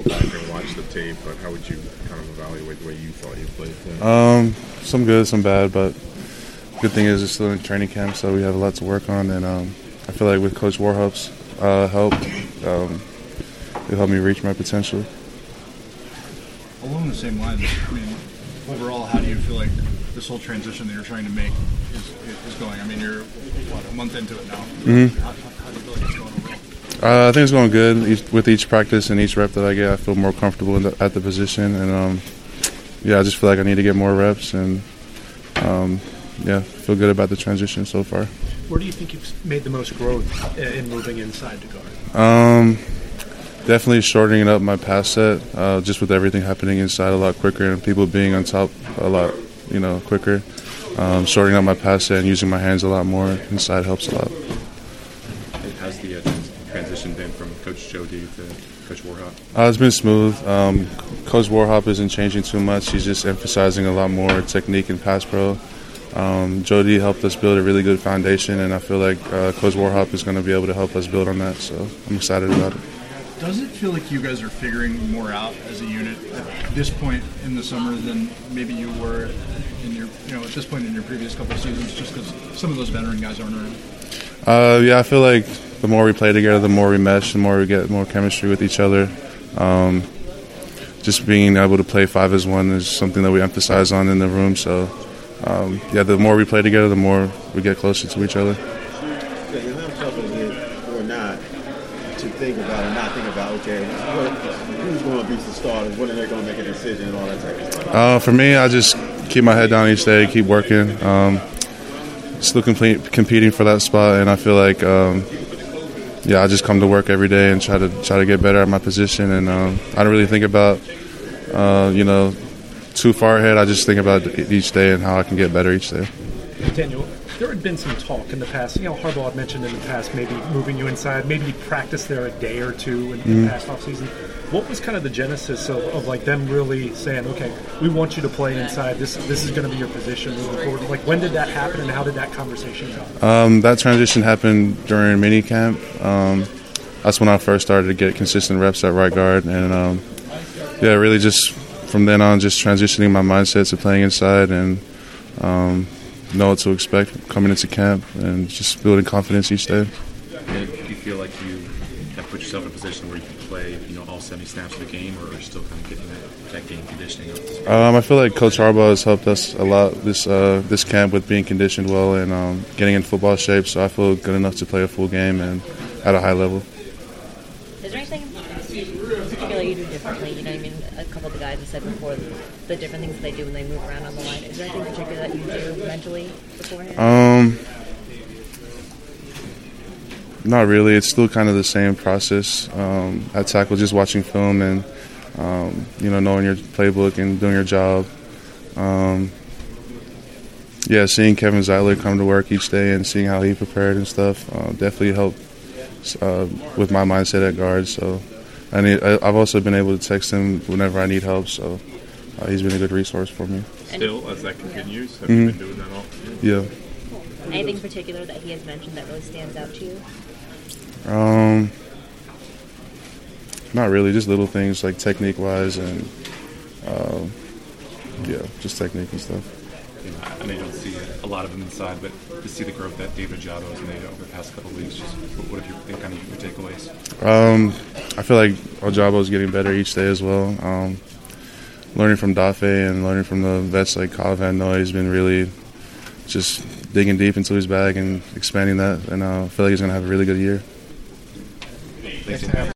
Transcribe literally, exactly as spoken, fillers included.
back and watch the tape, but how would you kind of evaluate the way you thought you played today? Um, some good, some bad, but good thing is it's still in training camp, so we have a lot to work on, and um, I feel like with Coach Warhop's uh, help, um, it'll help me reach my potential. Along the same lines, I mean, overall, how do you feel like this whole transition that you're trying to make is, is going? I mean, you're, what, a month into it now. Mm-hmm. How, how do you feel like it's going overall? Uh, I think it's going good. Each, with each practice and each rep that I get, I feel more comfortable in the, at the position. And, um, yeah, I just feel like I need to get more reps. And, um, yeah, feel good about the transition so far. Where do you think you've made the most growth in moving inside to guard? Um, definitely shortening up my pass set, uh, just with everything happening inside a lot quicker and people being on top a lot, you know, quicker. Um, shortening up my pass set and using my hands a lot more inside helps a lot. How's the uh, transition been from Coach Jody to Coach Warhop? Uh, it's been smooth. Um, Coach Warhop isn't changing too much. He's just emphasizing a lot more technique and pass pro. Um, Jody helped us build a really good foundation, and I feel like uh, Coach Warhop is going to be able to help us build on that, so I'm excited about it. Does it feel like you guys are figuring more out as a unit at this point in the summer than maybe you were in your, you know, at this point in your previous couple of seasons, just because some of those veteran guys aren't around? Uh, yeah, I feel like the more we play together, the more we mesh, the more we get more chemistry with each other. Um, just being able to play five as one is something that we emphasize on in the room, so um, yeah, the more we play together, the more we get closer to each other. How tough is it or not to think about and not think about, okay, what, who's going to be the starters, when are they going to make a decision and all that type of stuff? Uh, for me, I just keep my head down each day, keep working, um, still complete, competing for that spot, and I feel like, um, yeah, I just come to work every day and try to try to get better at my position, and um, I don't really think about, uh, you know, too far ahead. I just think about each day and how I can get better each day. Daniel, there had been some talk in the past, you know, Harbaugh had mentioned in the past maybe moving you inside, maybe you practice there a day or two in, in the past offseason. What was kind of the genesis of, of like them really saying, okay, we want you to play inside, this this is going to be your position moving forward? Like, when did that happen and how did that conversation go? Um, that transition happened during mini camp. Um, that's when I first started to get consistent reps at right guard, and um, yeah, really just from then on, just transitioning my mindset to playing inside and um, know what to expect coming into camp and just building confidence each day. And do you feel like you have put yourself in a position where you can play, you know, all seventy snaps of the game, or are you still kind of getting that, that game conditioning up? Um, I feel like Coach Harbaugh has helped us a lot this uh, this camp with being conditioned well and um, getting in football shape, so I feel good enough to play a full game and at a high level. Is there anything in particular you do differently? You know, I mean, a couple of the guys have said before the different things they do when they move around on the line. Is there anything in particular that you do mentally beforehand? Um, not really. It's still kind of the same process. Um, at tackle, just watching film and um, you know, knowing your playbook and doing your job. Um, yeah, seeing Kevin Zeitler come to work each day and seeing how he prepared and stuff uh, definitely helped uh, with my mindset at guard. So. And I've also been able to text him whenever I need help, so uh, he's been a good resource for me. Still, as that continues, have mm-hmm. you been doing that all? Yeah. Anything particular that he has mentioned that really stands out to you? Um, not really, just little things like technique-wise and, uh, yeah, just technique and stuff. You know, I know you don't see a lot of them inside, but to see the growth that David Ojabo has made over the past couple of weeks, just what have you been kind of your takeaways? Um, I feel like Ojabo is getting better each day as well. Um, learning from Dafe and learning from the vets like Kyle Van Noy has been really just digging deep into his bag and expanding that, and uh, I feel like he's going to have a really good year. Thanks.